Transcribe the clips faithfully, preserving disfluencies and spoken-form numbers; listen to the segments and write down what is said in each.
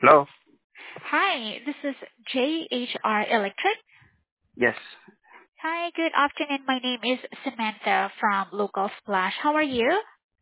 Hello? Hi, this is J H R Electric. Yes. Hi, good afternoon. My name is Samantha from Local Splash. How are you?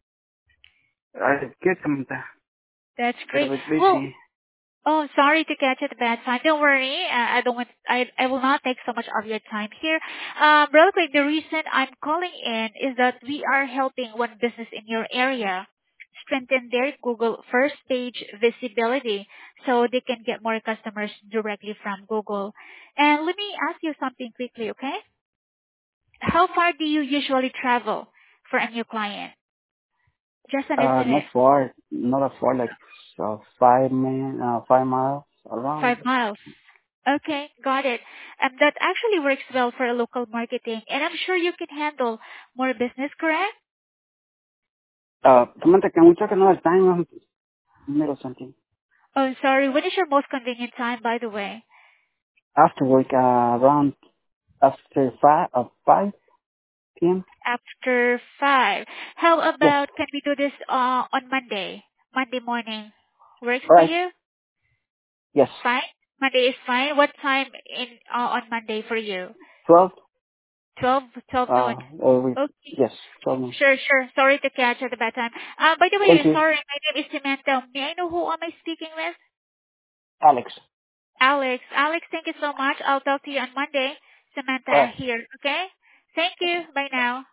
I get them a That's little great. bit Well, busy. oh, sorry to catch you at a bad time. Don't worry. Uh, I don't want. I I will not take so much of your time here. Um, real quick, the reason I'm calling in is that we are helping one business in your area strengthen their Google first page visibility so they can get more customers directly from Google. And let me ask you something quickly, okay? How far do you usually travel for a new client? Just an Uh, not estimate. far, not a far, like uh, five min, uh, five miles around. Five miles. Okay, got it. And that actually works well for a local marketing. And I'm sure you can handle more business, correct? Uh, Samantha, can we talk another time on middle something? Oh, sorry. When is your most convenient time, by the way? After work, uh, around after five, uh, five p m. After five. How Yes. about can we do this uh, on Monday? Monday morning. Works All for right. you? Yes. Fine? Monday is fine. What time in uh, on Monday for you? Twelve. Twelve, twelve noon. Uh, or we, Okay. yes, twelve noon. Sure, sure. Sorry to catch at a bad time. Uh, by the way, Thank you're you, sorry. My name is Samantha. May I know who am I speaking with? Alex. Alex. Alex, thank you so much. I'll talk to you on Monday. All Samantha right. here. Okay? Thank you. Bye now.